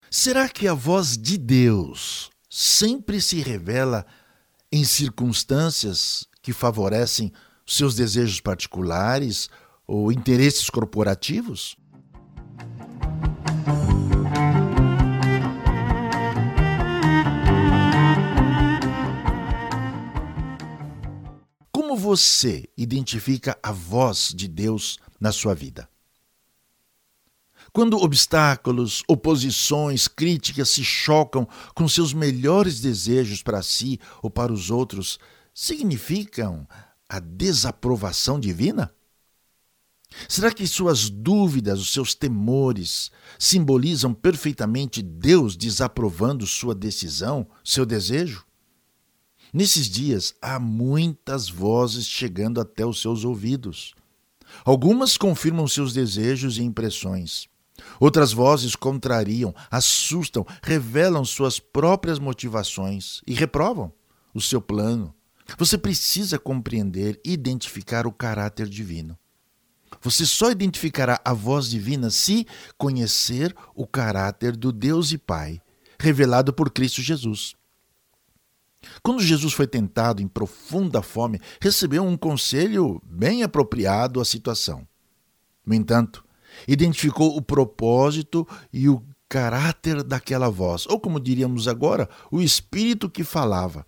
Será que a voz de Deus sempre se revela em circunstâncias que favorecem seus desejos particulares ou interesses corporativos? Como você identifica a voz de Deus na sua vida? Quando obstáculos, oposições, críticas se chocam com seus melhores desejos para si ou para os outros, significam a desaprovação divina? Será que suas dúvidas, os seus temores, simbolizam perfeitamente Deus desaprovando sua decisão, seu desejo? Nesses dias, há muitas vozes chegando até os seus ouvidos. Algumas confirmam seus desejos e impressões. Outras vozes contrariam, assustam, revelam suas próprias motivações e reprovam o seu plano. Você precisa compreender e identificar o caráter divino. Você só identificará a voz divina se conhecer o caráter do Deus e Pai, revelado por Cristo Jesus. Quando Jesus foi tentado em profunda fome, recebeu um conselho bem apropriado à situação. No entanto, identificou o propósito e o caráter daquela voz, ou como diríamos agora, o espírito que falava.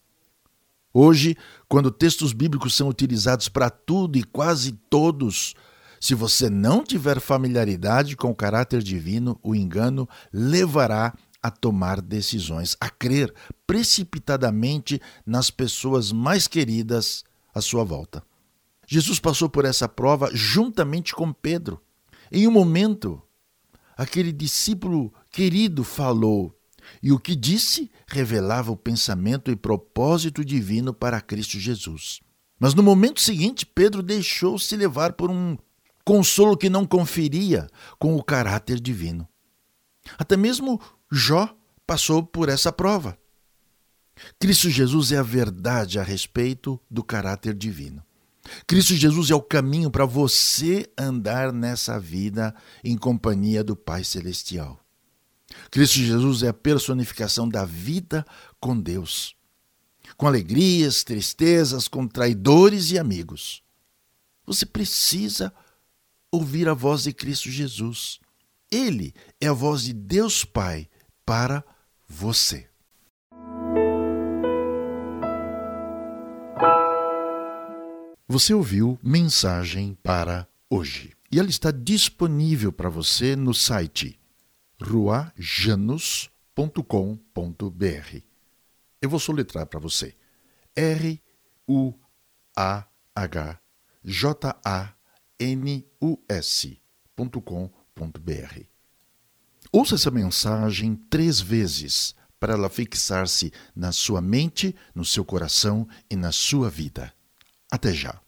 Hoje, quando textos bíblicos são utilizados para tudo e quase todos, se você não tiver familiaridade com o caráter divino, o engano levará a tomar decisões, a crer precipitadamente nas pessoas mais queridas à sua volta. Jesus passou por essa prova juntamente com Pedro. Em um momento, aquele discípulo querido falou, e o que disse revelava o pensamento e propósito divino para Cristo Jesus. Mas no momento seguinte, Pedro deixou-se levar por um consolo que não conferia com o caráter divino. Até mesmo Jó passou por essa prova. Cristo Jesus é a verdade a respeito do caráter divino. Cristo Jesus é o caminho para você andar nessa vida em companhia do Pai Celestial. Cristo Jesus é a personificação da vida com Deus, com alegrias, tristezas, com traidores e amigos. Você precisa ouvir a voz de Cristo Jesus. Ele é a voz de Deus Pai para você. Você ouviu Mensagem para Hoje. E ela está disponível para você no site ruajanus.com.br. Eu vou soletrar para você. ruajanus.com.br. Ouça essa mensagem 3 vezes para ela fixar-se na sua mente, no seu coração e na sua vida. Até já.